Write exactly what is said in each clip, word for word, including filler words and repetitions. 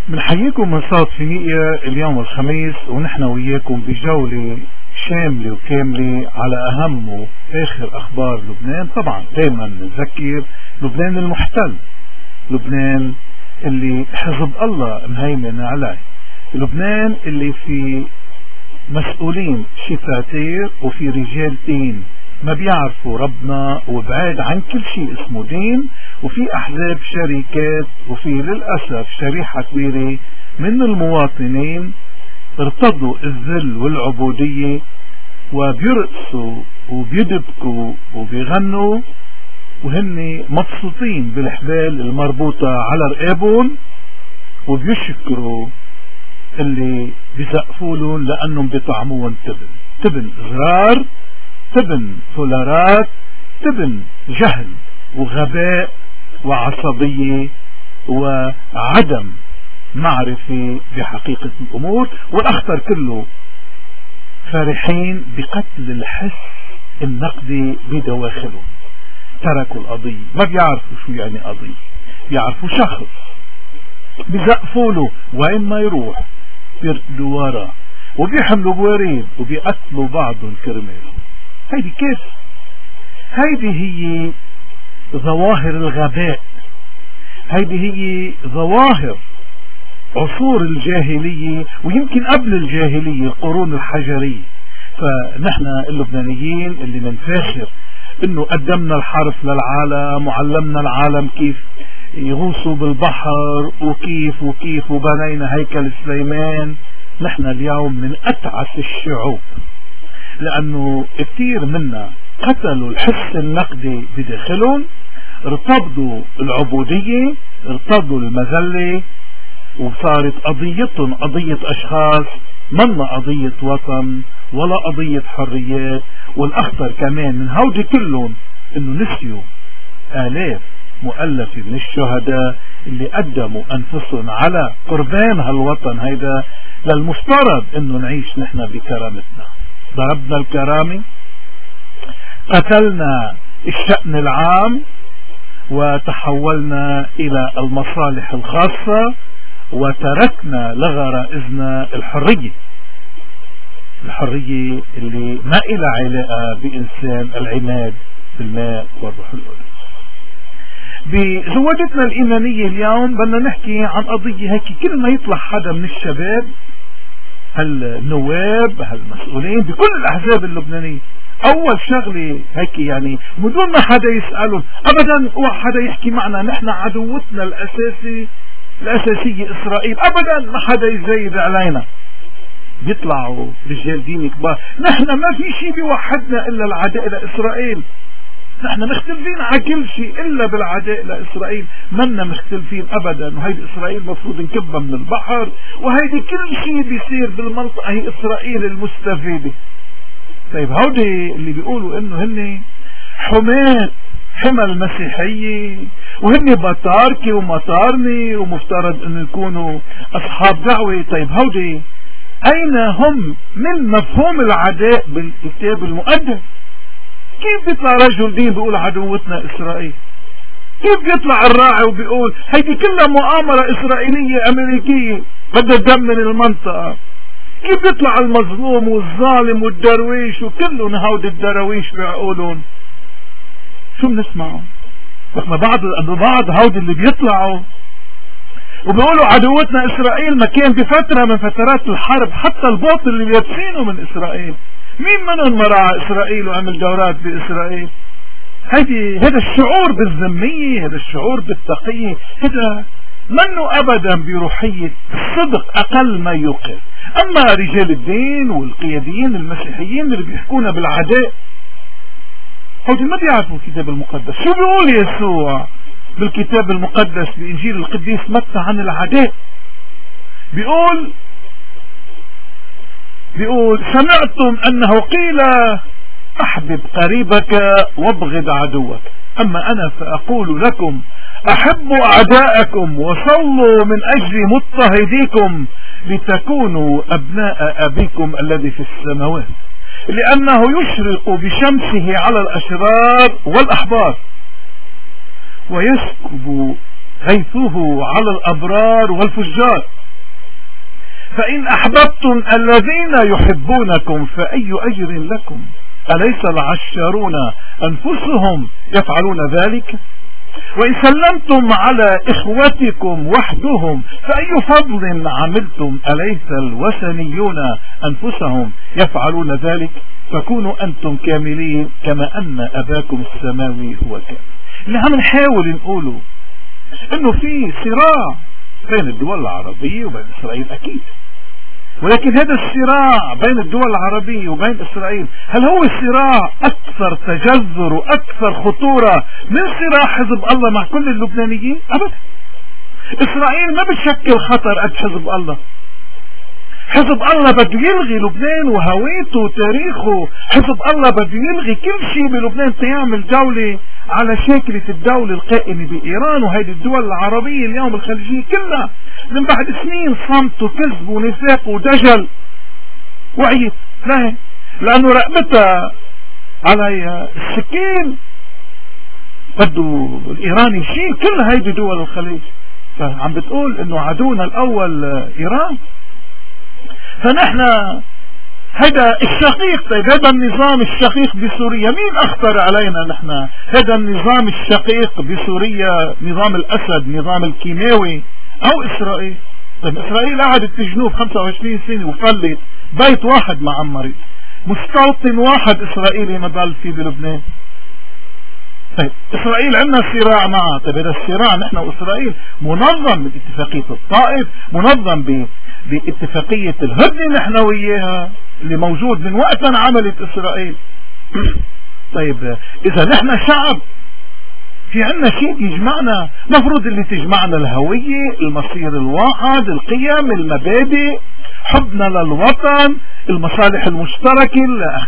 بنحييكم من صوت فينيقيا اليوم الخميس، ونحن وياكم بجولة شاملة وكاملة على أهم وآخر أخبار لبنان. طبعا دايما نذكر لبنان المحتل، لبنان اللي حزب الله مهيمن عليه، لبنان اللي في مسؤولين شفاتير وفي رجال دين ما بيعرفوا ربنا وبعاد عن كل شيء اسمه دين، وفي أحزاب شركات، وفي للأسف شريحة كبيرة من المواطنين ارتضوا الذل والعبودية وبيرقصوا وبيدبكوا وبيغنوا وهن مبسوطين بالحبال المربوطة على رقابهم، وبيشكروا اللي بيسقفولهم لأنهم بيطعموهم تبن تبن إزرار، تبن دولارات، تبن جهل وغباء وعصبية وعدم معرفة بحقيقة الأمور. والأخطر كله فرحين بقتل الحس النقدي بدواخلهم. تركوا القضية، ما بيعرفوا شو يعني قضية، بيعرفوا شخص بيزقفوا له وين ما يروح بيركضوا وراه وبيحملوا بواريد وبيقتلوا بعضهم كرماله. هيدي كيف؟ هيدي هي ظواهر الغباء، هيدي هي ظواهر عصور الجاهلية، ويمكن قبل الجاهلية القرون الحجرية. فنحن اللبنانيين اللي منفاخر انه قدمنا الحرف للعالم وعلمنا العالم كيف يغوصوا بالبحر وكيف وكيف وبنينا هيكل سليمان، نحن اليوم من اتعس الشعوب، لانه كثير منا قتلوا الحس النقدي بداخلهم، ارتضوا العبودية، ارتضوا المذلة، وصارت قضيتهم قضية اشخاص، منا قضية وطن ولا قضية حريات. والاخطر كمان من هودي كلهم انه نسيوا آلاف مؤلفة من الشهداء اللي قدموا انفسهم على قربان هالوطن هيدا، للمفترض انه نعيش نحن بكرامتنا. ضربنا الكرامة، قتلنا الشأن العام، وتحولنا الى المصالح الخاصة، وتركنا لغرائزنا الحرية، الحرية اللي ما إلها علاقة بإنسان العماد بالماء والروح القدس. بزودتنا الإيمانية اليوم بدنا نحكي عن قضية هيك، كل ما يطلع حدا من الشباب هالنواب هالمسؤولين بكل الأحزاب اللبنانية، أول شغلة هيك يعني بدون ما حدا يسألهم أبدا، حدا يحكي معنا نحن عدوتنا الأساسي الأساسية إسرائيل، أبدا ما حدا يزايد علينا. بيطلعوا رجال دين كبار، نحن ما في شيء بيوحدنا إلا العداء لإسرائيل، نحن مختلفين على كل شيء إلا بالعداء لإسرائيل، منا مختلفين أبدا، وهيدي إسرائيل مفروض نكبها من البحر، وهيدي كل شيء بيصير بالمنطقة هي إسرائيل المستفيدة. طيب هودي اللي بيقولوا إنه هن حماة حمى المسيحية وهن بطاركي ومطارني ومفترض أن يكونوا أصحاب دعوة، طيب هودي أين هم من مفهوم العداء بالكتاب المقدس؟ كيف بيطلع رجل دين بيقول عدوتنا إسرائيل؟ كيف بيطلع الراعي وبيقول هيدي كلها مؤامرة إسرائيلية أمريكية بدها تدمر المنطقة؟ كيف بيطلع المظلوم والظالم والدرويش وكلهم هودي الدرويش بيقولون شو بنسمعوا؟ ما بعض بعض هودي اللي بيطلعوا وبيقولوا عدوتنا إسرائيل، ما كان بفترة من فترات الحرب حتى الباطل اللي يابسينه من إسرائيل، مين منهم مرعى إسرائيل وعمل دورات بإسرائيل؟ هذه هذا الشعور بالذمية، هذا الشعور بالتقية، هذا منه أبدا بروحية الصدق أقل ما يوقف. أما رجال الدين والقياديين المسيحيين اللي بيحكونا بالعداء، هودي ما بيعرفوا الكتاب المقدس. شو بيقول يسوع بالكتاب المقدس بإنجيل القديس متى عن العداء؟ بيقول بيقول سمعتم أنه قيل أحبب قريبك وابغض عدوك، أما أنا فأقول لكم أحبوا أعداءكم وصلوا من أجل مضطهديكم لتكونوا أبناء أبيكم الذي في السماوات، لأنه يشرق بشمسه على الأشرار والأحبار ويسكب غيثه على الأبرار والفجار. فإن أحببتم الذين يحبونكم فأي أجر لكم؟ أليس العشارون أنفسهم يفعلون ذلك؟ وإن سلمتم على إخوتكم وحدهم فأي فضل عملتم؟ أليس الوثنيون أنفسهم يفعلون ذلك؟ فكونوا أنتم كاملين كما أن أباكم السماوي هو كامل. اللي عم نحاول نقوله إنه في صراع بين الدول العربية وبين إسرائيل أكيد، ولكن هذا الصراع بين الدول العربية وبين إسرائيل هل هو صراع أكثر تجذر وأكثر خطورة من صراع حزب الله مع كل اللبنانيين؟ أبدا. إسرائيل ما بتشكل خطر قد حزب الله. حزب الله بده يلغي لبنان وهويته وتاريخه. حزب الله بده يلغي كل شيء بلبنان تيعمل دولة على شاكلة الدولة القائمة بإيران وهيدي الدول العربية اليوم الخليجية كلها من بعد سنين صمت وكذب ونفاق ودجل وعيت. لا، لأنه رقبتها على السكين بده الإيراني يشيل كل هيدي دول الخليج. فعم بتقول إنه عدونا الأول إيران. فنحن هذا الشقيق. طيب هذا النظام الشقيق بسوريا مين اخطر علينا نحن؟ هذا النظام الشقيق بسوريا نظام الاسد، نظام الكيماوي، او اسرائيل؟ طيب اسرائيل قعدت في الجنوب خمسة وعشرين سنة وفلت بيت واحد ما عمرت، مستوطن واحد اسرائيلي ما ضل فيه بلبنان. طيب اسرائيل عندنا صراع معها. طيب هذا الصراع نحن واسرائيل منظم باتفاقية الطائف، منظم ب باتفاقية الهدنة نحن وياها اللي موجود من وقت عملت اسرائيل. طيب اذا نحن شعب في عنا شيء يجمعنا، مفروض اللي تجمعنا الهوية، المصير الواحد، القيم، المبادئ، حبنا للوطن، المصالح المشتركة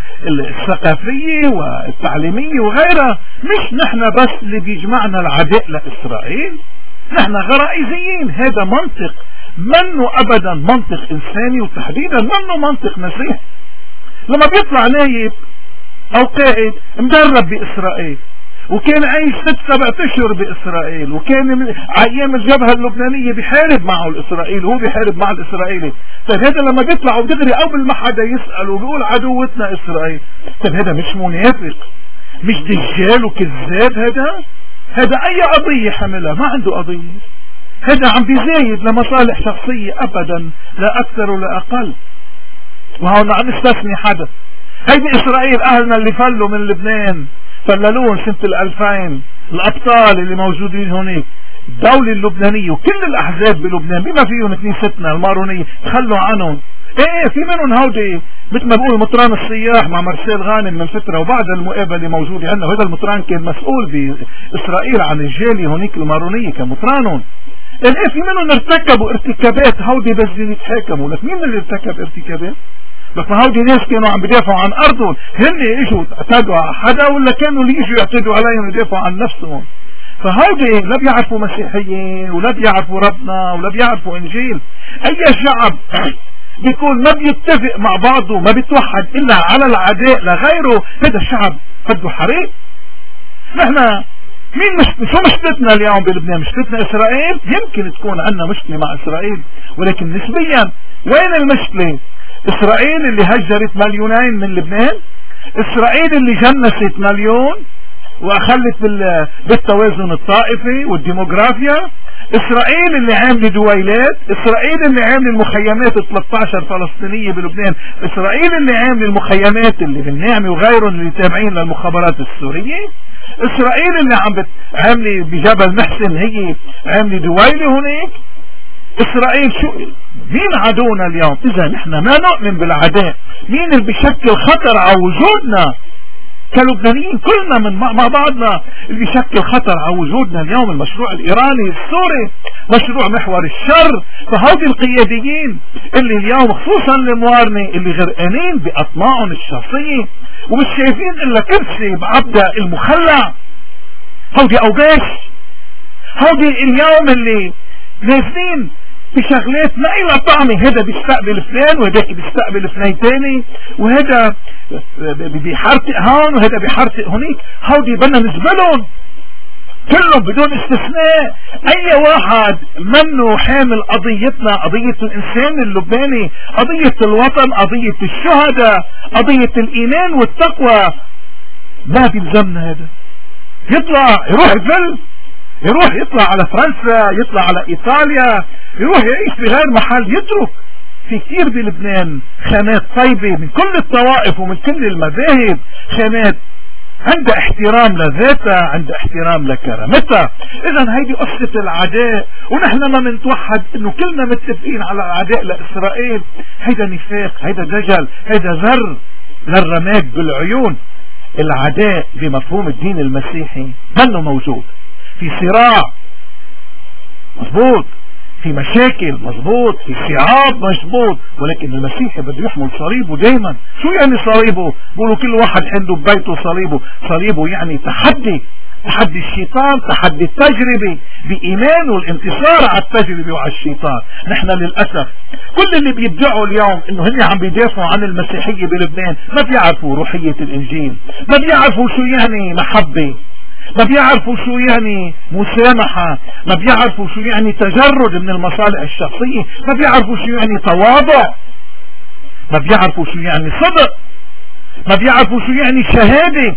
الثقافية والتعليمية وغيرها. مش نحن بس اللي بيجمعنا العداء لإسرائيل. نحن غرائزيين. هذا منطق منه أبدا منطق إنساني، وتحديدا منه منطق مسيحي. لما بيطلع نايب أو قائد مدرب بإسرائيل وكان عايش ست سبع اشهر بإسرائيل وكان ايام الجبهة اللبنانية بيحارب معه الإسرائيلي وهو بيحارب مع الإسرائيلي. طيب هذا لما بيطلع ودغري قبل ما حدا يسأل وبيقول عدوتنا إسرائيل، طيب هذا مش منافق، مش دجال وكذاب. هذا هذا أي قضية حملها؟ ما عنده قضية. هذا عم بيزايد لمصالح شخصية أبدا، لا أكثر ولا أقل. وهون عم نستثني حدا. هيدي إسرائيل أهلنا اللي فلوا من لبنان، فللون سنة الألفين، الأبطال اللي موجودين هناك، الدولة اللبنانية وكل الأحزاب بلبنان بما فيهم كنيستنا المارونية تخلوا عنهم. ايه في منهم هودي مثل ما بقول مطران السياح مع مرسيل غانم من فترة، وبعد المقابلة موجودة عندنا. وهذا المطران كان مسؤول بإسرائيل عن الجالية هناك المارونية كمطرانهم. ايه في منهم ارتكبوا ارتكابات هودي بس يتحاكموا. لك مين اللي ارتكب ارتكابات؟ لك ما هودي ناس كانوا عم بدافعوا عن ارضهم، هن اجوا اعتدوا على حدا ولا كانوا اللي يجوا يعتدوا عليهم يدافعوا عن نفسهم؟ فهودي لا بيعرفوا مسيحيين ولا بيعرفوا ربنا ولا بيعرفوا انجيل. اي شعب بيكون ما بيتفق مع بعضه ما بيتوحد الا على العداء لغيره، هذا الشعب بده حريق. نحن مين مش شو مشكلتنا اليوم بلبنان؟ مشكلتنا اسرائيل؟ يمكن تكون عندنا مشكلة مع اسرائيل، ولكن نسبيا وين المشكلة؟ اسرائيل اللي هجرت مليونين من لبنان، اسرائيل اللي جنست مليون واخلت بالتوازن الطائفي والديموغرافيا، اسرائيل اللي عامله دويلات، اسرائيل اللي عامله المخيمات ال ثلاثة عشر فلسطينية بلبنان، اسرائيل اللي عامله المخيمات اللي بالنعمة وغيرهم اللي تابعين للمخابرات السورية، اسرائيل اللي عم عامله بجبل محسن هي عامله دويلة هناك. اسرائيل شو مين عدونا اليوم؟ اذا نحن ما نؤمن بالعداء، مين اللي بيشكل خطر على وجودنا كلبنانيين كلنا من مع بعضنا اللي بيشكل خطر على وجودنا اليوم؟ المشروع الايراني السوري، مشروع محور الشر. فهودي القياديين اللي اليوم خصوصا الموارنة اللي غرقانين باطماعهم الشخصية ومش شايفين الا كرسي بعبدة المخلع، هودي اوباش، هودي اليوم اللي نازلين بشغلات ما إلها طعمة. هذا بيستقبل فلان وهذاك بيستقبل فلان تاني، وهذا بيحرتق هون وهذا بيحرتق هونيك. هودي بدنا نزبلهم. كلهم بدون استثناء. اي واحد منه حامل قضيتنا، قضية الانسان اللبناني، قضية الوطن، قضية الشهداء، قضية الايمان والتقوى، ما بيلزمنا هذا. يطلع يروح يفل، يروح يطلع على فرنسا، يطلع على ايطاليا، يروح يعيش في غير محل، يترك. في كثير بلبنان خانات طيبة من كل الطوائف ومن كل المذاهب، خانات عندها احترام لذاتها، عندها احترام لكرامتها. اذا هيدي قصة العداء، ونحن ما منتوحد انه كلنا متفقين على العداء لاسرائيل. هيدا نفاق، هيدا دجل، هيدا ذر للرماد بالعيون. العداء بمفهوم الدين المسيحي منه موجود. في صراع مظبوط، في مشاكل مظبوط، في صعاب مظبوط، ولكن المسيحي بده يحمل صليبه دايما. شو يعني صليبه؟ بقولوا كل واحد عنده ببيته صليبه. صليبه يعني تحدي، تحدي الشيطان، تحدي التجربة، بإيمان والانتصار على التجربة وعلى الشيطان. نحن للأسف كل اللي بيدعوا اليوم انه هن عم بيدافعوا عن المسيحية بلبنان ما بيعرفوا روحية الانجيل، ما بيعرفوا شو يعني محبة، ما بيعرفوا شو يعني مسامحة، ما بيعرفوا شو يعني تجرد من المصالح الشخصية، ما بيعرفوا شو يعني تواضع، ما بيعرفوا شو يعني صدق، ما بيعرفوا شو يعني شهادة.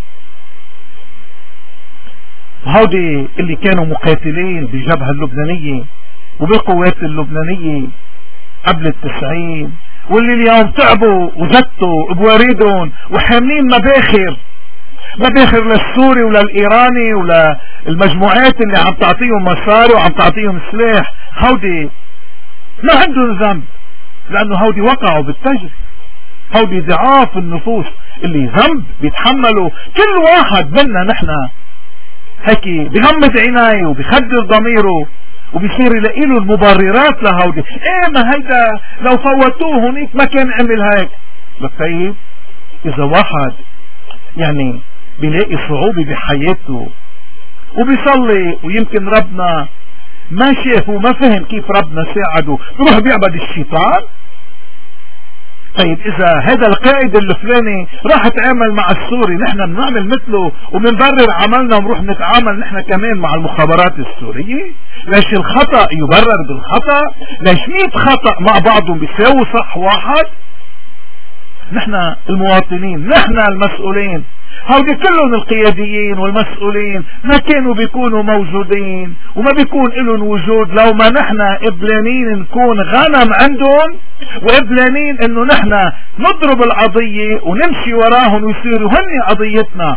هودي اللي كانوا مقاتلين بالجبهة اللبنانية وبالقوات اللبنانية قبل التسعين، واللي اليوم تعبوا وزتوا بواردهم وحاملين مباخر، مباخر للسوري وللإيراني وللمجموعات اللي عم تعطيهم مصاري وعم تعطيهم سلاح. هودي ما عندهم ذنب، لأنه هودي وقعوا بالتجربة. هودي ضعاف النفوس اللي ذنب بيتحملوا. كل واحد منا نحن هيك بغمض عينيه وبخدر ضميره وبيصير يلاقي له المبررات لهودي. ايه ما هيدا لو فوتوه هونيك ما كان عمل هيك. طيب اذا واحد يعني بيلاقي صعوبة بحياته وبيصلي ويمكن ربنا ما شاف وما فهم كيف ربنا ساعده، بروح بيعبد الشيطان. طيب اذا هذا القائد الفلاني راح تعامل مع السوري، نحن بنعمل مثله وبنبرر عملنا ونروح نتعامل نحن كمان مع المخابرات السورية؟ ليش الخطأ يبرر بالخطأ؟ ليش مئة خطأ مع بعضهم بيساوي صح واحد؟ نحن المواطنين، نحن المسؤولين. هودي كلهم القياديين والمسؤولين ما كانوا بيكونوا موجودين وما بيكون لهم وجود لو ما نحن قبلانين نكون غنم عندهم، وقبلانين انه نحن نضرب القضية ونمشي وراهم ويصيروا هن قضيتنا.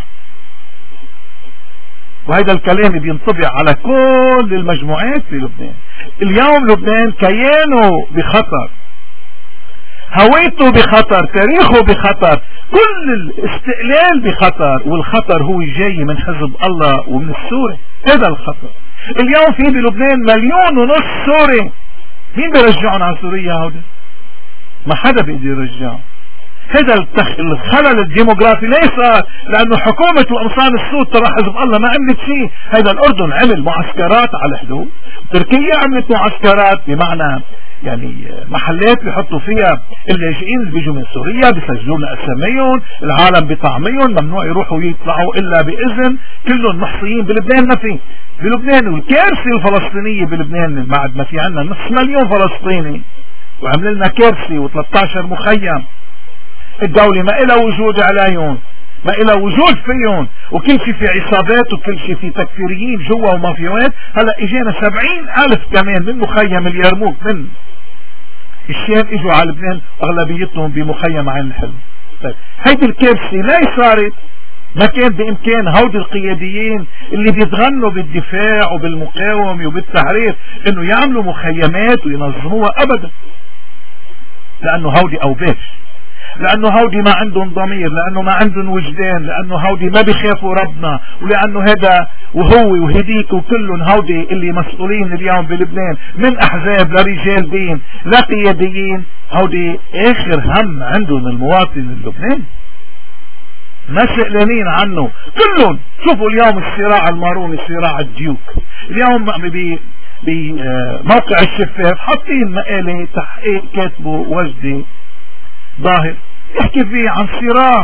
وهذا الكلام بينطبق على كل المجموعات في لبنان. اليوم لبنان كيانه بخطر، هويته بخطر، تاريخه بخطر، كل الاستقلال بخطر، والخطر هو جاي من حزب الله ومن السوري. هذا الخطر. اليوم في بلبنان مليون ونص سوري، مين بيرجعون على سوريا هودا؟ ما حدا بيقدر يرجعهم. هذا التخ... الخلل الديموغرافي ليس لانه حكومة القمصان السود ترى حزب الله ما عملت شيء. هذا الاردن عمل معسكرات على الحدود، تركيا عملت معسكرات بمعنى يعني محلات بيحطوا فيها اللاجئين اللي بيجوا من سوريا، بيسجلوا لنا اساميهم، العالم بطعميهم، ممنوع يروحوا يطلعوا الا باذن، كلهم محصيين. بلبنان ما في، بلبنان والكارثه الفلسطينيه بلبنان بعد ما في عندنا نصف مليون فلسطيني وعمل لنا كارثه و13 مخيم. الدولة ما إلها وجود عليهم، ما إلها وجود فيهم، وكل شيء في عصابات وكل شيء في تكفيريين جوا ومافيوات. هلا اجينا سبعين ألف كمان من مخيم اليرموك من الشام اجوا على لبنان، اغلبيتهم بمخيم عين الحلم. طيب هيدي الكارثة لا صارت، ما كان بامكان هودي القياديين اللي بيتغنوا بالدفاع وبالمقاومة وبالتحرير انه يعملوا مخيمات وينظموها ابدا، لانه هودي اوباش، لانه هودي ما عندهم ضمير، لانه ما عندهم وجدان، لانه هودي ما بيخافوا ربنا، ولانه هذا وهو وهديك وكلهم هودي اللي مسؤولين اليوم بلبنان من احزاب لرجال دين لقياديين، هودي اخر هم عندهم المواطن اللبناني، ما سئلانين عنه كلهم. شوفوا اليوم الصراع الماروني، صراع الديوك، اليوم بموقع الشفاف حاطين مقالة تحقيق كاتبه وجدي ظاهر يحكي فيه عن صراع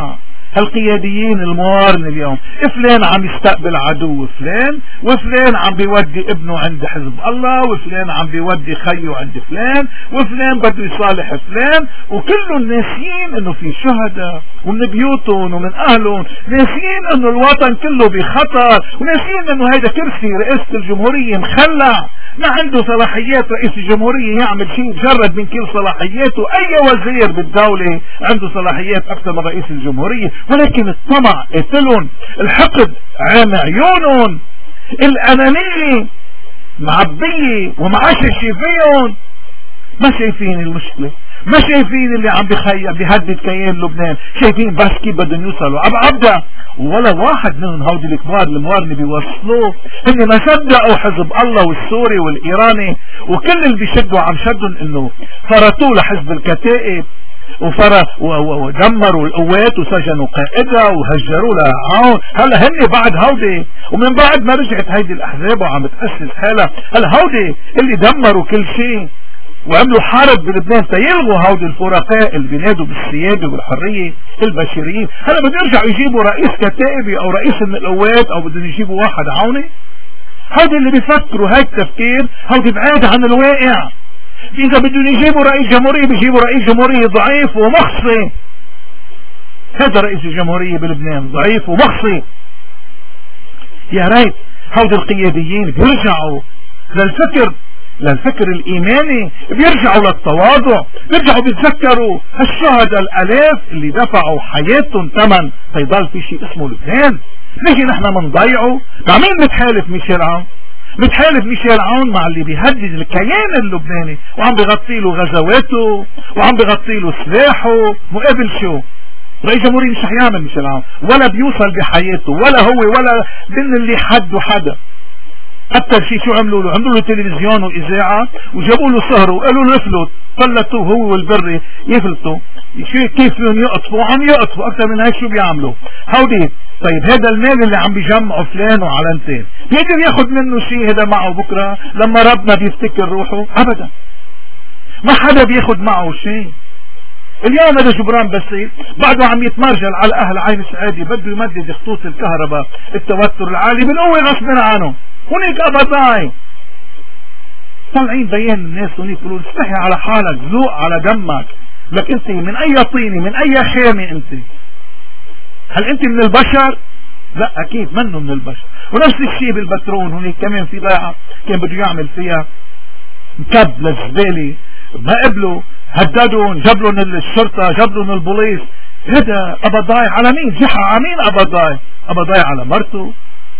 هالقياديين الموارن اليوم، فلان عم يستقبل عدو فلان، وفلان عم بيودي ابنه عند حزب الله، وفلان عم بيودي خيه عند فلان، وفلان بده يصالح فلان، وكلهم ناسيين انه في شهداء ومن بيوتهم ومن اهلهم، ناسيين انه الوطن كله بخطر، وناسيين انه هيدا كرسي رئاسة الجمهورية مخلع، ما عنده صلاحيات رئيس الجمهورية يعمل شيء مجرد من كل صلاحياته. اي وزير بالدولة عنده صلاحيات اكثر من رئيس الجمهورية، ولكن الطمع قتلهم، الحقد عام عيونهم، الانانية معبية ومعششة فيهم، ما شايفين المشكلة، ما شايفين اللي عم بخيل بيهدد كيان لبنان، شايفين بس كيف بدهم يوصلوا عب عبدا. ولا واحد منهم هودي الكبار الموارنة بيوصلوه، هن ما صدقوا حزب الله والسوري والايراني وكل اللي بيشدوا عم شدهم انه فرطوا لحزب الكتائب وفر ودمروا القوات وسجنوا قائدها وهجروا لها عون. هلا هن بعد هودي ومن بعد ما رجعت هيدي الاحزاب وعم تأسس حالها، هلا هودي اللي دمروا كل شيء وعملوا حرب بلبنان تيلغوا هودي الفرقاء اللي بينادوا بالسيادة والحرية البشريين. هلا بدهم يرجعوا يجيبوا رئيس كتائبي او رئيس من القوات او بدهم يجيبوا واحد عوني؟ هودي اللي بيفكروا هيك تفكير هودي بعاد عن الواقع. اذا بدهم يجيبوا رئيس جمهورية بيجيبوا رئيس جمهورية ضعيف ومخصي. هذا رئيس الجمهورية بلبنان ضعيف ومخصي. يا ريت هودي القياديين بيرجعوا للفكر للفكر الإيماني، بيرجعوا للتواضع، بيرجعوا بيتذكروا هالشهداء الآلاف اللي دفعوا حياتهم ثمن فيضل في شيء اسمه لبنان. نيجي نحن منضيعه. مع مين متحالف ميشيل عون؟ متحالف ميشيل عون مع اللي بيهدد الكيان اللبناني وعم بيغطي له غزواته وعم بيغطي له سلاحه. مقابل شو؟ رئيس جمهورية مش رح يعمل ميشيل عون، ولا بيوصل بحياته، ولا هو ولا من اللي حده حدا. أكثر شيء شو عملوا له؟ عملوا له تلفزيون وإذاعة وجابوا له سهر وقالوا له افلت، فلتوه هو والبري يفلتوا كيف فيهم يقطفوا، عم يقطفوا أكثر من هيك. شو بيعملوا هودي؟ طيب هذا المال اللي عم بيجمعوا فلان وعلانتين بيقدر ياخد منه شيء هذا معه بكرة لما ربنا بيفتكر روحه؟ أبدا، ما حدا بياخد معه شيء. اليوم هذا جبران بسيط بعده عم يتمرجل على أهل عين سعادي، بده يمدد خطوط الكهرباء التوتر العالي بالقوة غصب عنه. هناك أبضاي طالعين بيان الناس هناك يقولوا استحي على حالك، ذوق على دمك، لك انت من اي طيني من اي خامة انت؟ هل انت من البشر؟ لا اكيد منه من البشر. ونفس الشيء بالبترون هناك كمان في ضيعة كان بده يعمل فيها مكب للزبالة، ما قبلوا، هددون، جاب لهم الشرطة، جاب لهم البوليس. هذا أبضاي على مين؟ جحا على مين أبضاي؟ أبضاي على مرته.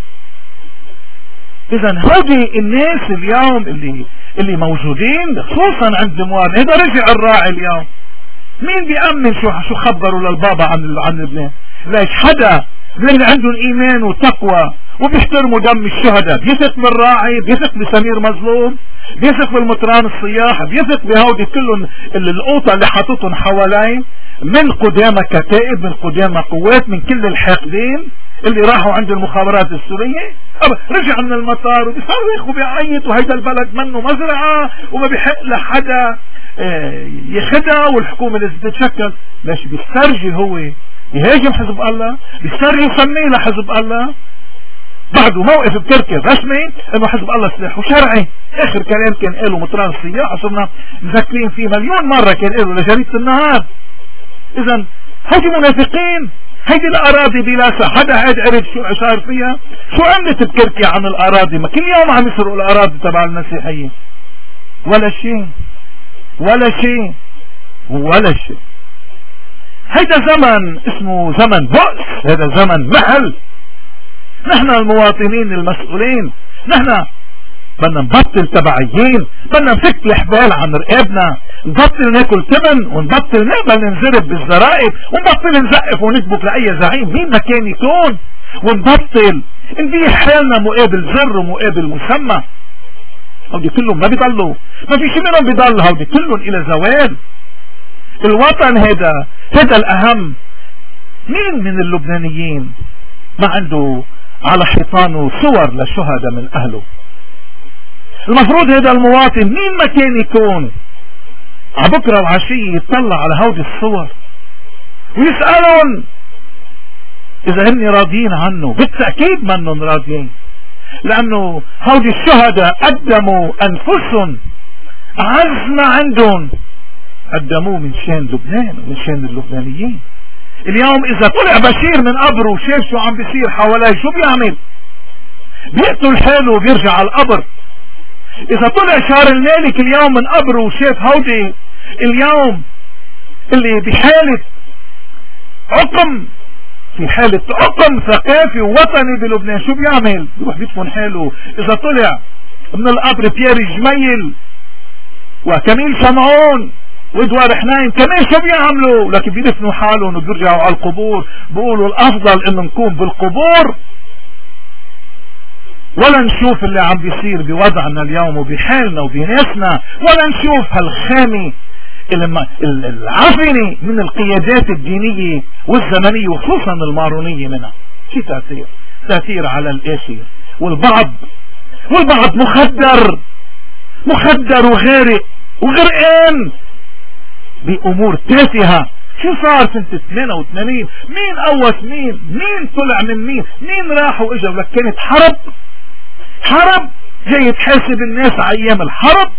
اذا هذه الناس اليوم اللي اللي موجودين خصوصا عند موارن، هذا رجع الراعي اليوم. مين بيأمن شو شو خبروا للبابا عن عن لبنان؟ ليش حدا من عندهم ايمان وتقوى وبيحترموا دم الشهداء بيثق بالراعي، بيثق بسمير مظلوم، بيثق بالمطران الصياح، بيثق بهودي كلهم القوطة اللي حاططهم حوالين من قدامى كتائب، من قدامى قوات، من كل الحاقدين اللي راحوا عند المخابرات السورية. رجع من المطار وبيصرخ وبيعيط وهيدا البلد منه مزرعة وما بيحق لحدا يخدها والحكومة لازم تتشكل. ليش بيسترجي هو يهاجم حزب الله، بيسترجي يسميه لحزب الله، بعده موقف بتركي رسمي انه حزب الله سلاحه شرعي. اخر كلام كان قاله مطران الصياح صرنا مذكرين فيه مليون مرة، كان قاله لجريدة النهار. اذا هيدي منافقين، هيدي الاراضي بلا حدا هاد عرف شو صار فيها. شو عملت بتركيا عن الاراضي؟ ما كل يوم عم يسرقوا الاراضي تبع المسيحيين. ولا شيء ولا شيء ولا شيء. هيدا زمن اسمه زمن بؤس، هذا زمن مهل. نحن المواطنين المسؤولين نحن بدنا نبطل تبعيين، بدنا نفك الحبال عن رقابنا، نبطل ناكل تمن، ونبطل نقبل ننزرب بالزرائب، ونبطل نزقف ونكبك لأي زعيم مين ما كان يكون، ونبطل نبيع حالنا مقابل زر ومقابل مسمى. هودي كلهم ما بيضلوا، ما في شي منهم بيضل، هودي كلهم الى زوال. الوطن هذا هذا الاهم. مين من اللبنانيين ما عنده على حيطانه صور لشهداء من اهله؟ المفروض هذا المواطن مين ما كان يكون عبكرة وعشية يطلع على هودي الصور ويسألون اذا هن راضيين عنه؟ بالتأكيد منهم راضيين، لانه هودي الشهداء قدموا انفسهم اعز ما عندهم، قدموه من شان لبنان ومن شان اللبنانيين. اليوم اذا طلع بشير من قبره وشاف شو عم بيصير حواليه شو بيعمل؟ بيقتل حاله وبيرجع على القبر. اذا طلع شارل المالك اليوم من قبره وشاف هودي اليوم اللي بحالة عقم، في حالة عقم ثقافي ووطني بلبنان، شو بيعمل؟ بيروح بيدفن حاله. اذا طلع من القبر بيير جميل وكميل شمعون وادوار حنين كمان شو بيعملوا؟ لكن بيدفنوا حالهم وبيرجعوا على القبور. بيقولوا الافضل انه نكون بالقبور ولا نشوف اللي عم بيصير بوضعنا اليوم وبحالنا وبناسنا، ولا نشوف هالخامة العفنة من القيادات الدينية والزمنية وخصوصا المارونية منها. شي تأثير تأثير على الآخر. والبعض والبعض مخدر مخدر وغارق وغرقان بأمور تافهة. شو صار سنة ثمانية وثمانين؟ مين قوت مين؟ مين طلع من مين؟ مين راح واجا؟ ولك كانت حرب حرب جاي تحاسب الناس على ايام الحرب؟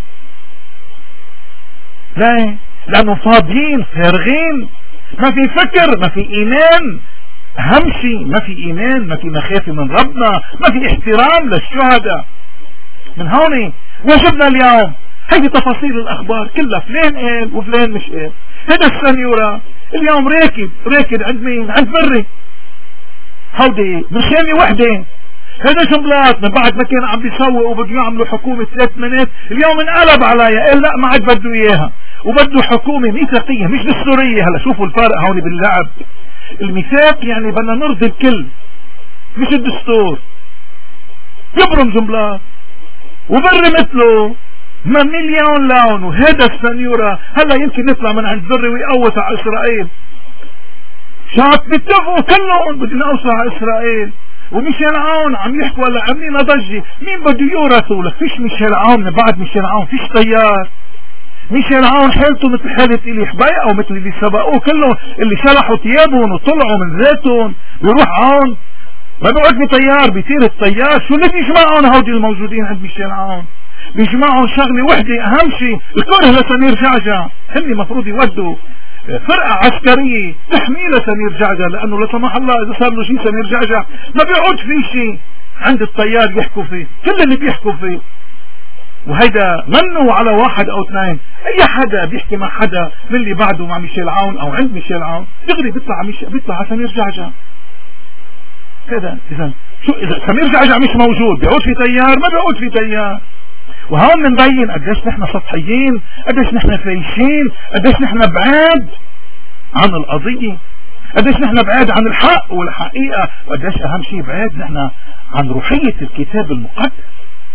لا، لانه فاضيين فارغين، ما في فكر، ما في ايمان. اهم شيء ما في ايمان، ما في مخافة من ربنا، ما في احترام للشهداء. من هون واجبنا اليوم هيدي تفاصيل الاخبار كلها، فلان قال وفلان مش قال. هذا السنيورة اليوم راكد راكد عند مين؟ عند بري. هودي مشاني وحده. هذا جنبلاط من بعد ما كان عم بيسوق وبده يعملوا حكومة ثلاث منات، اليوم انقلب عليها قال لا ما عاد بده اياها وبده حكومة ميثاقية مش دستورية. هلا شوفوا الفارق هون باللعب. الميثاق يعني بدنا نرضي الكل مش الدستور. يبرم جنبلاط وبري مثله ما مليون لون. وهذا السنيورة هلا يمكن يطلع من عند بري ويقوص على اسرائيل. شعب بيتفقوا كلهم بدنا نقوص على اسرائيل. وميشيل عون عم يحكوا هلا عاملين ضجة، مين بده يورثوا؟ لك فيش ميشيل عون. من بعد ميشيل عون فيش طيار. ميشيل عون حالته مثل حالة إلي حبيقة ومثل اللي سبقوه كلهم، اللي شلحوا ثيابهم وطلعوا من ذاتهم. بيروح عون ما بيقعد بطيار، بيطير الطيار. شو اللي بيجمعهم هودي الموجودين عند ميشيل عون؟ بيجمعهم شغلة وحدة أهم شيء الكره لسمير جعجع. هن مفروض يودوا فرقة عسكرية تحمي لسمير جعجع، لأنه لا سمح الله إذا صار له شيء سمير جعجع ما بيقعد فيه شيء عند الطيار يحكوا فيه كل اللي بيحكوا فيه. وهيدا منه على واحد أو اثنين، أي حدا بيحكي مع حدا من اللي بعده مع ميشيل عون أو عند ميشيل عون دغري بيطلع مش بيطلع على سمير جعجع. كذا إذا شو إذا سمير جعجع مش موجود بيقعد في طيار؟ ما بيقعد في طيار. وهون بنبين قديش نحن سطحيين، قديش نحن فايشين، قديش نحن بعاد عن القضية، قديش نحن بعاد عن الحق والحقيقة، وقديش أهم شيء بعاد نحن عن روحية الكتاب المقدس.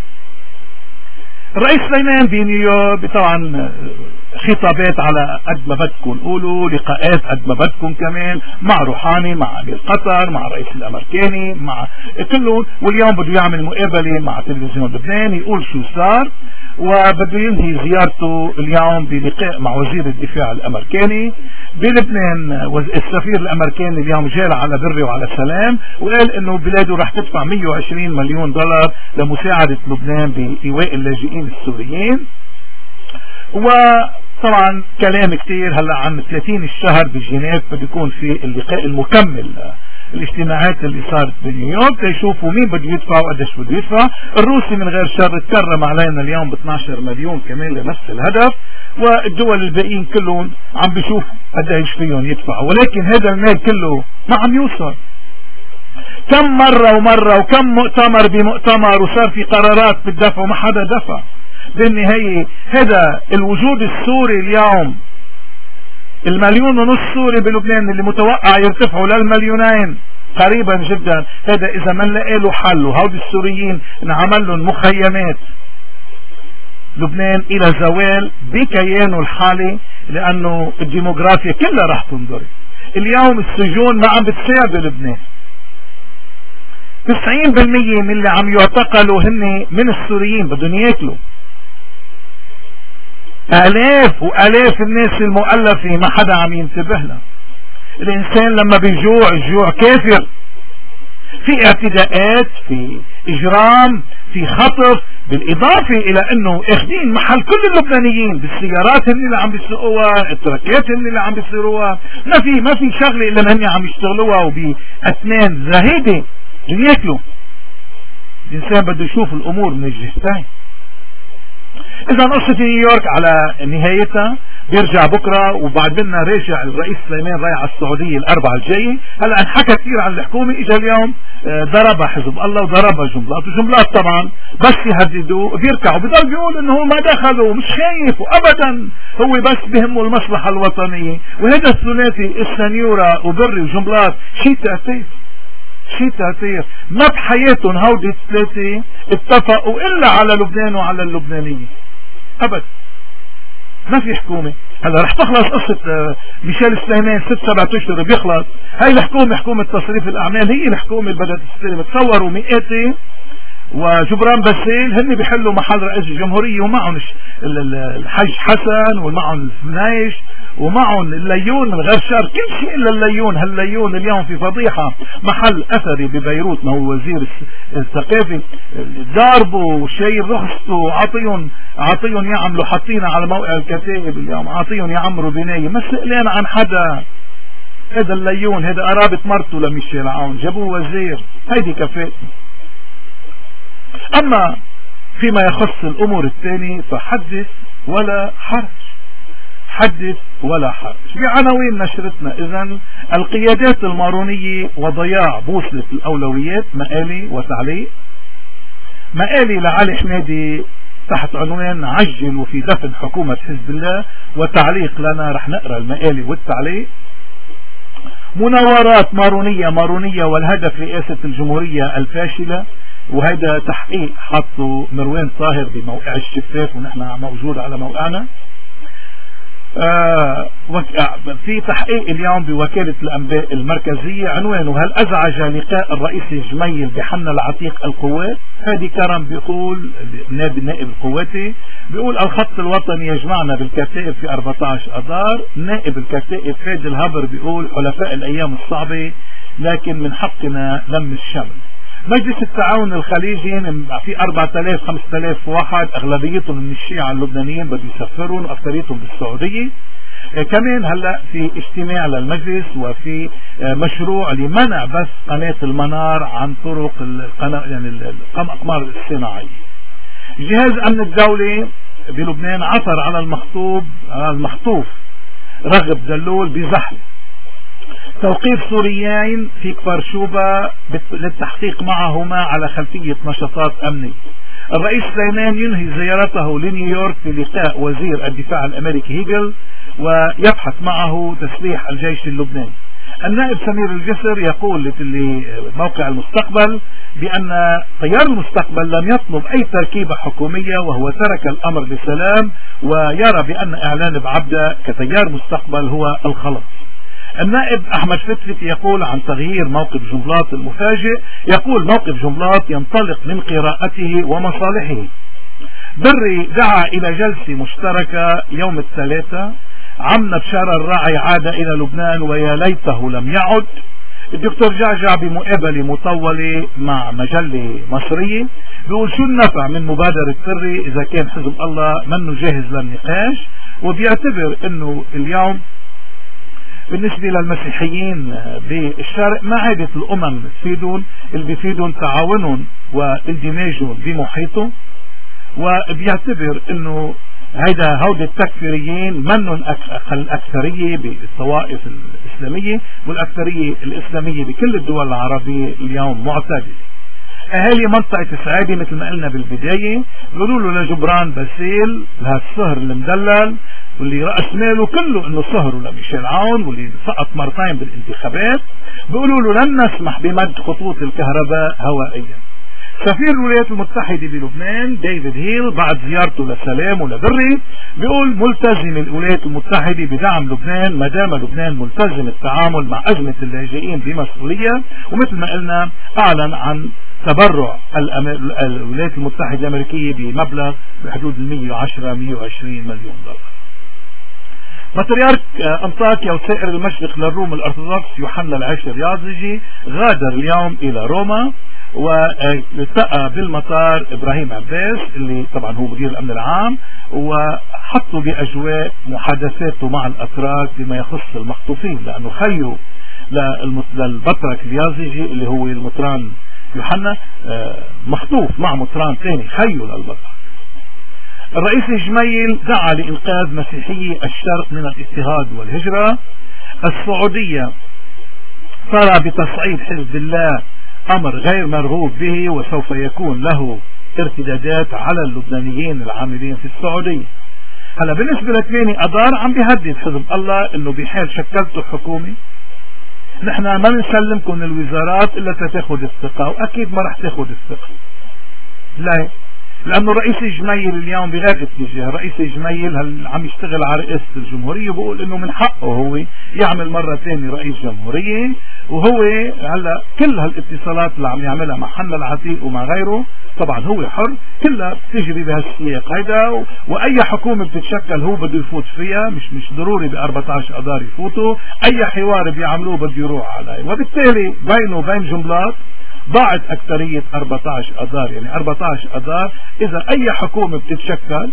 الرئيس سليمان بنيويورك طبعا خطابات على قد ما بدكم قولوا، لقاءات قد ما بدكم كمان مع روحاني، مع امير قطر، مع الرئيس الامريكاني، مع كلهم. واليوم بده يعمل مقابله مع تلفزيون لبنان يقول شو صار، وبده ينهي زيارته اليوم بلقاء مع وزير الدفاع الامريكاني بلبنان. السفير الامريكاني اليوم جال على بري وعلى سلام وقال انه بلاده راح تدفع مية وعشرين مليون دولار لمساعدة لبنان بإيواء اللاجئين السوريين. وطبعا كلام كتير هلا عن ثلاثين الشهر بجنيف بده يكون في اللقاء المكمل الاجتماعات اللي صارت بنيويورك تيشوفوا مين بده يدفع وقديش بده يدفع. الروسي من غير شر تكرم علينا اليوم ب اثنعش مليون كمان لنفس الهدف، والدول الباقيين كلهم عم بيشوف قديش فيهم يدفعوا، ولكن هذا المال كله ما عم يوصل. كم مرة ومرة وكم مؤتمر بمؤتمر وصار في قرارات بالدفع وما حدا دفع. بالنهاية هذا الوجود السوري اليوم، المليون ونص سوري بلبنان اللي متوقع يرتفعوا للمليونين قريبا جدا، هذا اذا ما نلاقي له حل وهودي السوريين انعمل لهم مخيمات، لبنان الى زوال بكيانه الحالي، لانه الديموغرافيا كلها راح تنضرب. اليوم السجون ما عم بتساعد لبنان. تسعين بالمية من اللي عم يعتقلوا هن من السوريين بدهم ياكلوا. آلاف وآلاف الناس المؤلفة ما حدا عم ينتبه لها. الإنسان لما بيجوع الجوع كافر. في اعتداءات، في اجرام، في خطف، بالاضافة الى انه اخذين محل كل اللبنانيين بالسيارات هن اللي عم بيسوقوها، التركات هن اللي عم بيصيروها، ما في ما في شغلة الا هن عم يشتغلوها وباثمان زهيدة ياكلوا. الانسان بده يشوف الامور من الجهتين. اذا قصة نيويورك على نهايتها بيرجع بكرة، وبعد منا راجع الرئيس سليمان رايح على السعودية الاربعاء الجاي. هلا انحكى كثير عن الحكومة، اجا اليوم ضربها حزب الله وضربها جنبلاط، وجنبلاط طبعا بس يهددوا بيركعوا، بضل بيقول انه هو ما دخلوا، مش خايف وابدا، هو بس بهمه المصلحة الوطنية. وهذا الثلاثي السنيورة وبري وجنبلاط شيء تأثير شيء تأثير ما بحياتهم هودي الثلاثة اتفقوا الا على لبنان وعلى اللبنانية ابدا. ما في حكومة. هلا رح تخلص قصة ميشيل سليمان ست سبعة اشهر بيخلص. هاي الحكومة حكومة تصريف الاعمال، هي الحكومة اللي بدها تستلم. تصوروا مئاتي وجبران باسيل هن بيحلوا محل رئيس الجمهورية، ومعهم الحج حسن ومعهم الفنايش ومعهم الليون من غير شر، كل شيء الا الليون. هالليون اليوم في فضيحة، محل اثري ببيروت، ما هو وزير الثقافة ضاربوا وشايل رخصته وعطيهم عطيهم يعملوا، حاطينها على موقع الكتائب اليوم، عطيهم يعمروا بناية، ما سئلان عن حدا. هذا الليون هذا قرابة مرته لميشيل عون، جابوه وزير، هيدي كفاءة. اما فيما يخص الامور الثانية فحدث ولا حرج، حدث ولا حرج. بعناوين نشرتنا اذن القيادات المارونية وضياع بوصلة الاولويات، مقالي وتعليق. مقالي لعلي حمادي تحت عنوان عجلوا في دفن حكومة حزب الله، وتعليق لنا رح نقرأ المقالي والتعليق. مناورات مارونية مارونية والهدف رئاسة الجمهورية الفاشلة، وهذا تحقيق حطه مروان طاهر بموقع الشفاف ونحن موجود على موقعنا. آه في تحقيق اليوم بوكالة الأنباء المركزية، عنوانه هل أزعج لقاء الرئيس الجميل بحنا العتيق القوات. هادي كرم بيقول نائب نائب القواتي بيقول الخط الوطني يجمعنا بالكتائب في أربعة عشر أذار. نائب الكتائب فادي الهبر بيقول حلفاء الأيام الصعبة لكن من حقنا لم الشمل. مجلس التعاون الخليجي في أربعة آلاف خمسة آلاف واحد، اغلبيتهم من الشيعة اللبنانيين بده يسفرون واكثريتهم بالسعودية. آه كمان هلا في اجتماع للمجلس وفي آه مشروع لمنع بث قناة المنار عن طرق القناة يعني الأقمار الصناعية. جهاز امن الدولة بلبنان عثر على المخطوب على المخطوف رغب زلول بزحل. توقيف سوريين في كفر شوبة للتحقيق معهما على خلفية نشاطات أمنية. الرئيس سليمان ينهي زيارته لنيويورك في لقاء وزير الدفاع الأمريكي هيجل ويبحث معه تسليح الجيش اللبناني. النائب سمير الجسر يقول لموقع المستقبل بأن تيار المستقبل لم يطلب أي تركيبة حكومية وهو ترك الأمر بسلام، ويرى بأن إعلان بعبدة كتيار مستقبل هو الخلط. النائب أحمد فتفت يقول عن تغيير موقف جنبلاط المفاجئ، يقول موقف جنبلاط ينطلق من قراءته ومصالحه. بري دعا إلى جلسة مشتركة يوم الثلاثاء. عمنا بشار الراعي عاد إلى لبنان ويا ليته لم يعد. الدكتور جعجع بمقابلة مطولة مع مجلة مصرية بيقول شو النفع من مبادرة بري إذا كان حزب الله منه جاهز للنقاش، وبيعتبر أنه اليوم بالنسبة للمسيحيين بالشرق ما عادت الأمم بتفيدون، اللي بيفيدون تعاونهم واندماجهم بمحيطهم، وبيعتبر انه هيدا هود التكفيريين منهم الأكثرية بالطوائف الإسلامية، والأكثرية الإسلامية بكل الدول العربية اليوم معتدلة. أهالي منطقة سعادة مثل ما قلنا بالبداية بيقولوا له لجبران باسيل لهالسهر المدلل واللي رأس ماله كله انه سهروا لميشيل عون واللي سقط مرتين بالانتخابات، بيقولوا له لن نسمح بمد خطوط الكهرباء هوائيا. سفير الولايات المتحدة بلبنان ديفيد هيل بعد زيارته لسلام ولبري بيقول ملتزم الولايات المتحدة بدعم لبنان ما دام لبنان ملتزم التعامل مع أزمة اللاجئين بمسؤولية، ومثل ما قلنا أعلن عن تبرع الولايات المتحدة الأمريكية بمبلغ بحدود مئة وعشرة مئة وعشرين مليون دولار. بطريرك أنطاكيا وسائر المشرق للروم الأرثوذكس يوحنا العاشر يازجي غادر اليوم إلى روما، والتقى بالمطار إبراهيم عباس اللي طبعا هو مدير الأمن العام، وحطوا بأجواء محادثاته مع الأتراك بما يخص المخطوفين، لأنه خيروا للبطرك اليازجي اللي هو المطران يوحنا مخطوف مع مطران ثاني خيوا للبطرك. الرئيس الجميل دعا لإنقاذ مسيحي الشرق من الاضطهاد والهجرة. السعودية ترى بتصعيد حزب الله أمر غير مرغوب به، وسوف يكون له ارتدادات على اللبنانيين العاملين في السعودية. هلا بالنسبة لثمانية أدار عم بيهدد حزب الله انه بحال شكلتوا حكومة نحن ما بنسلمكم الوزارات الا تاخذ الثقة، واكيد ما رح تاخذ الثقة. لا، لأنه رئيس الجميل اليوم بغير اتجاه. رئيس الجميل هل عم يشتغل على رئاسة الجمهورية، وبقول انه من حقه هو يعمل مرة ثانية رئيس جمهورية، وهو هلا كل هالاتصالات اللي عم يعملها مع حنا العتيق ومع غيره طبعا هو حر، كلها بتجري بهالسياق هيدا، واي حكومة بتتشكل هو بده يفوت فيها، مش مش ضروري ب أربعة عشر أدار يفوتوا، اي حوار بيعملوه بده يروح عليه، وبالتالي بينه وبين جملات ضاعت أكثرية أربعة عشر أدار. يعني أربعة عشر أدار إذا أي حكومة بتتشكل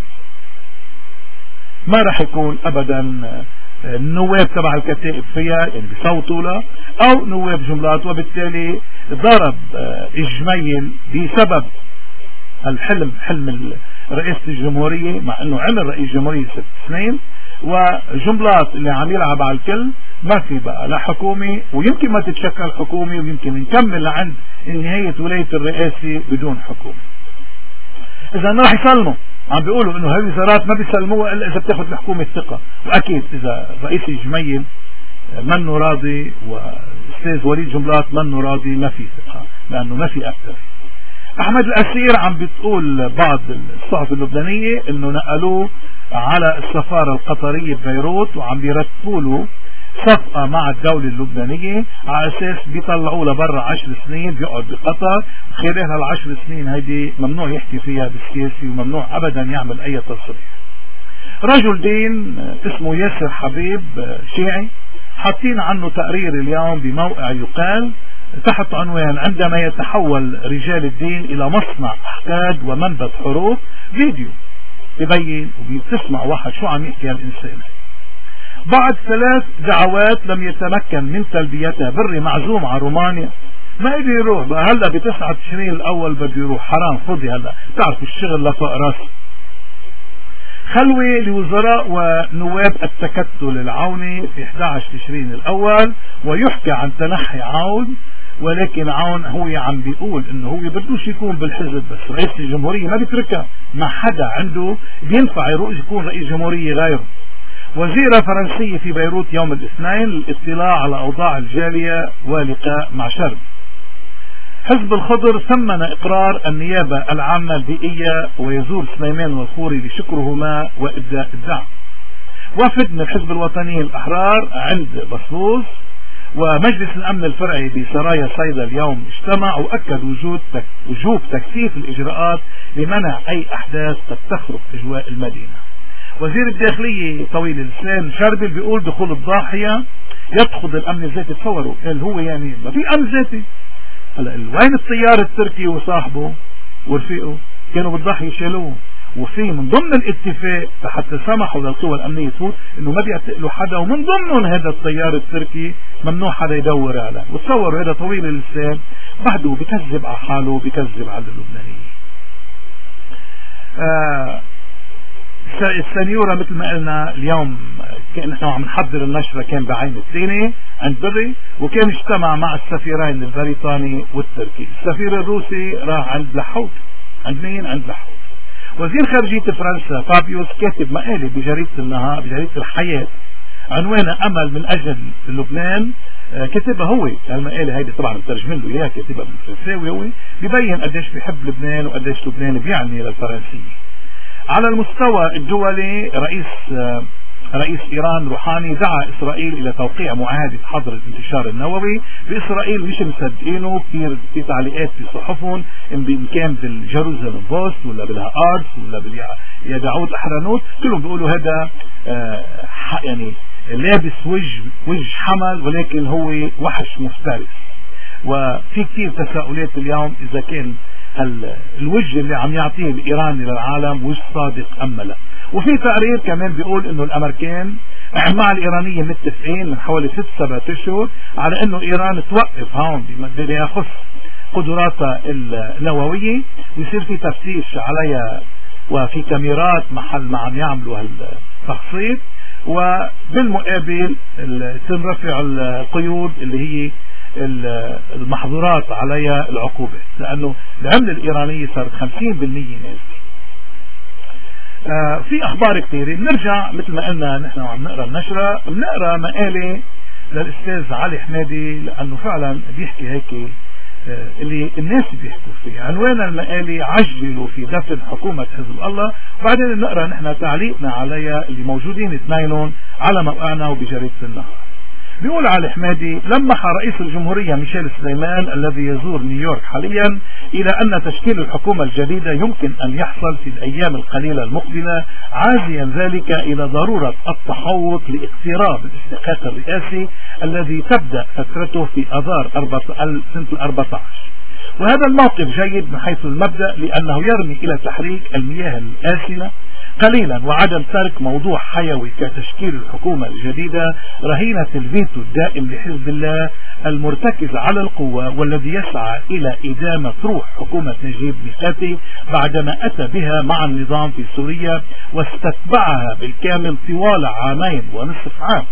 ما رح يكون أبدا النواب تبع الكتائب فيها، يعني بصوتوا له، أو نواب جملات. وبالتالي ضرب الجميل بسبب الحلم، حلم رئيسة الجمهورية، مع أنه عمل رئيس جمهورية ست سنين، وجملات اللي عم يلعب على الكل، ما في بقى لا حكومة، ويمكن ما تتشكل حكومة، ويمكن نكمل لعند نهاية ولاية الرئاسة بدون حكومة. إذا ما رح يسلموا، عم بيقولوا إنه هاي الوزارات ما بيسلموها إلا إذا بتاخذ الحكومة الثقة، وأكيد إذا رئيس الجميل منه راضي وأستاذ وليد جملات منه راضي ما في ثقة، لأنه ما في أكثر. أحمد الأسير عم بتقول بعض الصحف اللبنانية إنه نقلوه على السفارة القطرية ببيروت، وعم بيرتبوا له صفقة مع الدولة اللبنانية على أساس بيطلعوه لبرا عشر سنين بيقعد بقطر، خلال هالعشر سنين هيدي ممنوع يحكي فيها بالسياسي، وممنوع أبدا يعمل أي تصريح. رجل دين اسمه ياسر حبيب شيعي حاطين عنه تقرير اليوم بموقع يقال تحت عنوان عندما يتحول رجال الدين إلى مصنع أحقاد ومنبت حروب، فيديو يبين وبتسمع واحد شو عم يحكي الإنسان. بعد ثلاث دعوات لم يتمكن من تلبيتها، بري معزوم على رومانيا ما قدر يروح، بقى هلا بتسعة تشرين الأول بده يروح، حرام خذي هلا تعرف الشغل لفوق راسي. خلوة لوزراء ونواب التكتل العوني في أحد عشر تشرين الأول، ويحكى عن تنحي عون، ولكن عون هو عم بيقول انه هو بدوش يكون بالحزب، بس رئيس الجمهورية ما بيتركها، ما حدا عنده بينفع يكون رئيس جمهورية غيره. وزيرة فرنسية في بيروت يوم الاثنين للاطلاع على أوضاع الجالية ولقاء مع شرب. حزب الخضر ثمن إقرار النيابة العامة البيئية، ويزور سليمان والخوري لشكرهما وإبداء الدعم. وفد من الحزب الوطني الأحرار عند بصلوص، ومجلس الأمن الفرعي بسرايا صيدا اليوم اجتمع وأكد وجود تك وجوب تكثيف الإجراءات لمنع أي أحداث قد تخرق أجواء المدينة. وزير الداخلية طويل اللسان شربل بيقول دخول الضاحية يدخل الأمن الذاتي. تصوروا قال هو يعني ما في أمن ذاتي. هلا وين الطيار التركي وصاحبه ورفيقه كانوا بالضاحية شالوه، وفي من ضمن الاتفاق حتى سمحوا للقوى الأمنية تفوت انه ما بيعتقلوا حدا، ومن ضمنهم هذا الطيار التركي ممنوع حدا يدور عليه. وتصوروا هذا طويل اللسان بعده بكذب على حاله وبكذب على اللبنانيين. آه السنيورة مثل ما قلنا اليوم كان نحن عم نحضر النشرة كان بعين الثاني عند بري، وكان اجتمع مع السفيرين البريطاني والتركي. السفير الروسي راح عند لحوت. عند مين؟ عند لحوت. وزير خارجية فرنسا فابيوس كاتب مقالة بجريدة النهار بجريدة الحياة عنوانها أمل من أجل لبنان، كتبها هو المقالة هيدي طبعا بترجم له اياها، كاتبها بالفرنساوي هو، ببين قديش بيحب لبنان وقديش لبنان بيعني للفرنسيين. على المستوى الدولي رئيس رئيس إيران روحاني دعا إسرائيل إلى توقيع معاهدة حظر الانتشار النووي. بإسرائيل مش مصدقينه، كثير في تعليقات في صحفهم إن كان بالجيروزالم بوست ولا بالهارتس ولا باليدعوت أحرنوت، كلهم بيقولوا هذا يعني لابس وجه وجه حمل ولكن هو وحش مفترس. وفي كثير تساؤلات اليوم إذا كان الوجه اللي عم يعطيه الإيراني للعالم وجه صادق أم لا. وفي تقرير كمان بيقول إنه الأمريكان مع الإيرانية متفقين من حوالي ست سبعة أشهر على إنه إيران توقف هون بما يخص قدراتها النووية ويصير في تفتيش عليها وفي كاميرات محل ما عم يعملوا هالتخصيص، وبالمقابل تنرفع القيود اللي هي المحظورات عليها العقوبة، لأنه العملة الإيرانية صارت خمسين بالمية نازلة. آه في أخبار كثيرة. بنرجع مثل ما قلنا نحن عم نقرأ النشرة، بنقرأ مقالة للأستاذ علي حمادي لأنه فعلا بيحكي هيك آه اللي الناس بيحكوا فيه. عنوان المقالة عجلوا في دفن حكومة حزب الله، وبعدين نقرأ نحن تعليقنا عليها اللي موجودين اثنينهم على موقعنا وبجريدة النهار. بيقول علي حمادي: لمح رئيس الجمهورية ميشيل سليمان الذي يزور نيويورك حاليا إلى أن تشكيل الحكومة الجديدة يمكن أن يحصل في الأيام القليلة المقبلة، عازيا ذلك إلى ضرورة التحوط لاقتراب الاستحقاق الرئاسي الذي تبدأ فترته في آذار سنة الأربعة عشر. وهذا الموقف جيد من حيث المبدأ لأنه يرمي إلى تحريك المياه الآسنة قليلا وعدم ترك موضوع حيوي كتشكيل الحكومة الجديدة رهينة الفيتو الدائم لحزب الله المرتكز على القوة والذي يسعى إلى إدامة روح حكومة نجيب ميقاتي بعدما أتى بها مع النظام في سوريا واستتبعها بالكامل طوال عامين ونصف عام.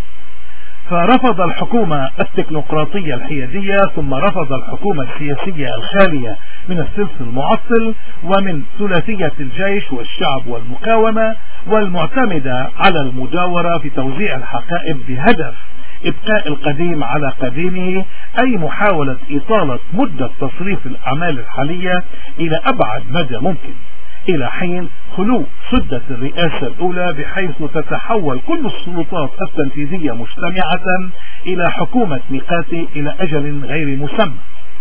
فرفض الحكومة التكنوقراطية الحيادية، ثم رفض الحكومة السياسية الخالية من الثلث المعطل ومن ثلاثية الجيش والشعب والمقاومة، والمعتمدة على المجاورة في توزيع الحقائب بهدف إبقاء القديم على قديمه، أي محاولة إطالة مدة تصريف الأعمال الحالية إلى أبعد مدى ممكن إلى حين خلو سدة الرئاسة الأولى، بحيث تتحول كل السلطات التنفيذية مجتمعة إلى حكومة ميقاتي إلى أجل غير مسمى.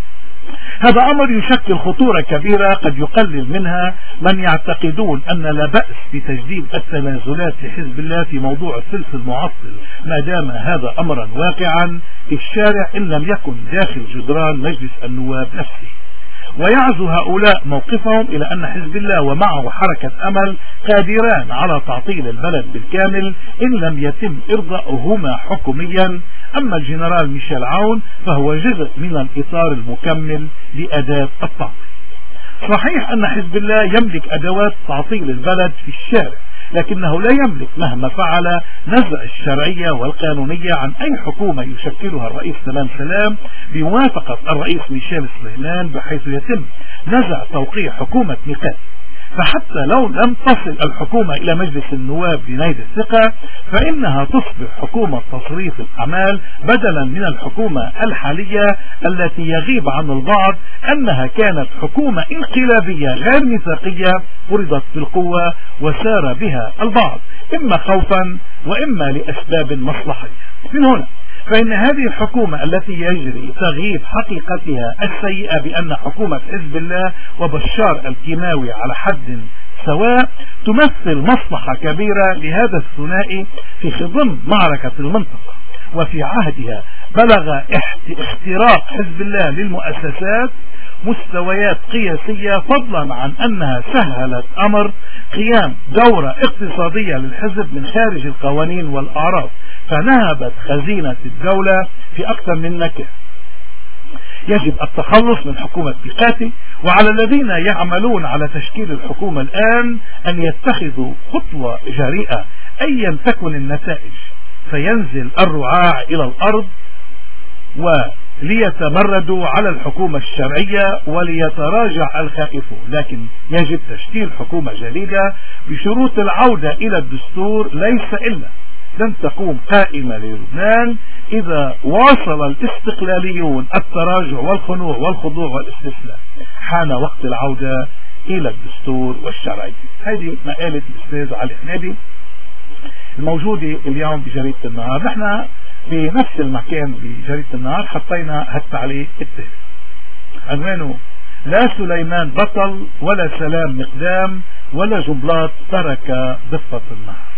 هذا أمر يشكل خطورة كبيرة قد يقلل منها من يعتقدون أن لا بأس بتجديد التنازلات لحزب الله في موضوع الثلث المعطل ما دام هذا أمرا واقعا في الشارع إن لم يكن داخل جدران مجلس النواب نفسه. ويعزو هؤلاء موقفهم إلى أن حزب الله ومعه حركة أمل قادران على تعطيل البلد بالكامل إن لم يتم إرضاؤهما حكوميا. أما الجنرال ميشيل عون فهو جزء من الإطار المكمل لأداة التعطيل. صحيح أن حزب الله يملك أدوات تعطيل البلد في الشارع، لكنه لا يملك مهما فعل نزع الشرعية والقانونية عن أي حكومة يشكلها الرئيس سلام سلام بموافقة الرئيس ميشيل سليمان، بحيث يتم نزع توقيع حكومة ميقاتي. فحتى لو لم تصل الحكومة إلى مجلس النواب لنيل الثقة فإنها تصبح حكومة تصريف الأعمال بدلا من الحكومة الحالية التي يغيب عن البعض أنها كانت حكومة انقلابية غير ميثاقية فرضت بالقوة وسار بها البعض إما خوفا وإما لأسباب مصلحية. من هنا فإن هذه الحكومة التي يجري تغييب حقيقتها السيئة بأن حكومة حزب الله وبشار الكيماوي على حد سواء تمثل مصلحة كبيرة لهذا الثنائي في خضم معركة المنطقة. وفي عهدها بلغ اختراق حزب الله للمؤسسات مستويات قياسية، فضلا عن أنها سهلت أمر قيام دورة اقتصادية للحزب من خارج القوانين والأعراف، فنهبت خزينة الدولة في أكثر من نكهة. يجب التخلص من حكومة ميقاتي، وعلى الذين يعملون على تشكيل الحكومة الآن أن يتخذوا خطوة جريئة أيا تكن النتائج، فينزل الرعاع إلى الأرض وليتمردوا على الحكومة الشرعية وليتراجع الخائفون. لكن يجب تشكيل حكومة جديدة بشروط العودة إلى الدستور، ليس إلا لن تقوم قائمة للبنان إذا واصل الاستقلاليون التراجع والخنوع والخضوع والاستسلام. حان وقت العودة إلى الدستور والشرعية. هذه مقالة الأستاذ علي حمادي الموجودة اليوم بجريدة النهار. نحن بنفس المكان بجريدة النهار حطينا هالتعليق التالي عنوانه: لا سليمان بطل ولا سلام مقدام ولا جنبلاط ترك ضفة النهر.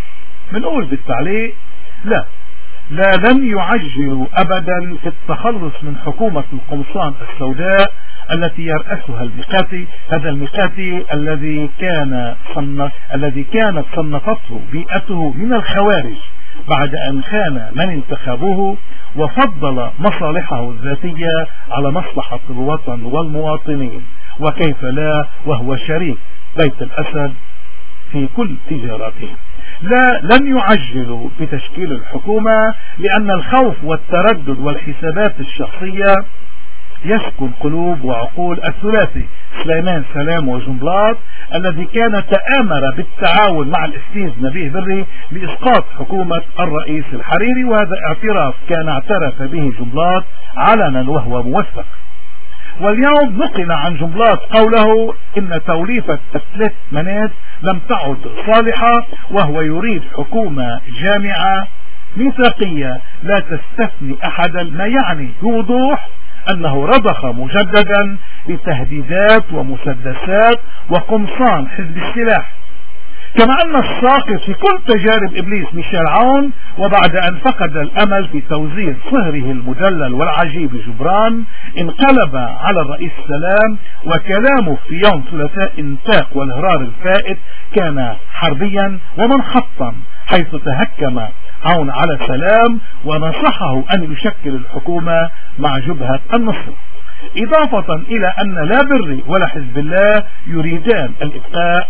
بنقول بالتعليق لا لا لن يعجلوا أبدا في التخلص من حكومة القمصان السوداء التي يرأسها الميقاتي، هذا الميقاتي الذي كان صنف الذي كانت صنفته بيئته من الخوارج بعد أن خان من انتخبوه وفضل مصالحه الذاتية على مصلحة الوطن والمواطنين، وكيف لا وهو شريك بيت الأسد في كل تجاراتهم. لا لن يعجلوا بتشكيل الحكومة لأن الخوف والتردد والحسابات الشخصية يسكن قلوب وعقول الثلاثي سليمان سلام وجنبلاط الذي كان تآمر بالتعاون مع الأستاذ نبيه بري لإسقاط حكومة الرئيس الحريري، وهذا اعتراف كان اعترف به جنبلاط علنا وهو موثق. واليوم نقل عن جنبلاط قوله إن توليفة الثلاث منات لم تعد صالحة وهو يريد حكومة جامعة ميثاقية لا تستثني أحدا، ما يعني بوضوح أنه رضخ مجددا بتهديدات ومسدسات وقمصان حزب السلاح، كما أن الساقط في كل تجارب إبليس ميشيل عون وبعد أن فقد الأمل في توزيع صهره المدلل والعجيب جبران انقلب على الرئيس سلام، وكلامه في يوم ثلاثاء انتاق والهرار الفائت كان حربيا ومنحطا، حيث تهكم عون على سلام ونصحه أن يشكل الحكومة مع جبهة النصر، إضافة إلى أن لا بري ولا حزب الله يريدان الإبقاء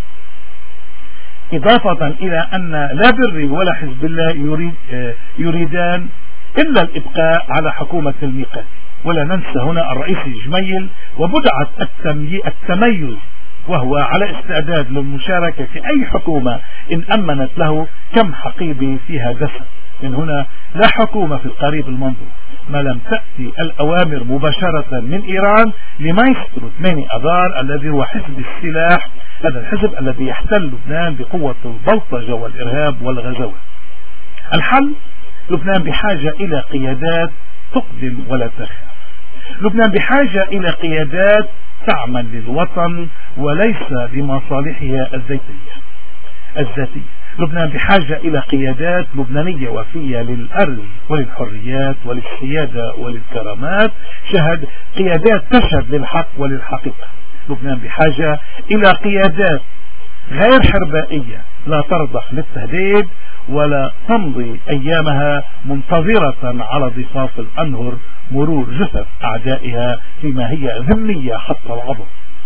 إضافة إلى أن لا بري ولا حزب الله يريد يريدان إلا الإبقاء على حكومة الميقات. ولا ننسى هنا الرئيس الجميل وبدعة التميز، وهو على استعداد للمشاركة في أي حكومة إن أمنت له كم حقيبي فيها دسم. من هنا لا حكومة في القريب المنظور ما لم تأتي الأوامر مباشرة من إيران لمايسترو ثمانية أذار الذي هو حزب السلاح، هذا الحزب الذي يحتل لبنان بقوة البلطجة والإرهاب والغزوات. الحل: لبنان بحاجة إلى قيادات تقدم ولا تخاف. لبنان بحاجة إلى قيادات تعمل للوطن وليس لمصالحها الذاتية الذاتية. لبنان بحاجة إلى قيادات لبنانية وفية للأرض وللحريات وللسيادة وللكرامات، شهد قيادات تشهد للحق وللحقيقة. لبنان بحاجة إلى قيادات غير حربائية لا ترضخ للتهديد ولا تمضي أيامها منتظرة على ضفاف الأنهر مرور جثث أعدائها فيما هي ذمية حتى العظم.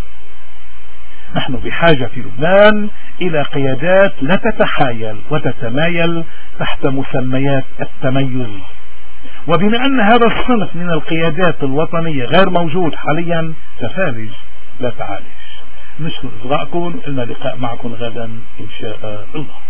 نحن بحاجة في لبنان إلى قيادات لا تتحايل وتتمايل تحت مسميات التميز، وبما أن هذا الصنف من القيادات الوطنية غير موجود حاليا تفالج لا تعالج. نشكر إصغائكم، لنا لقاء معكم غدا إن شاء الله.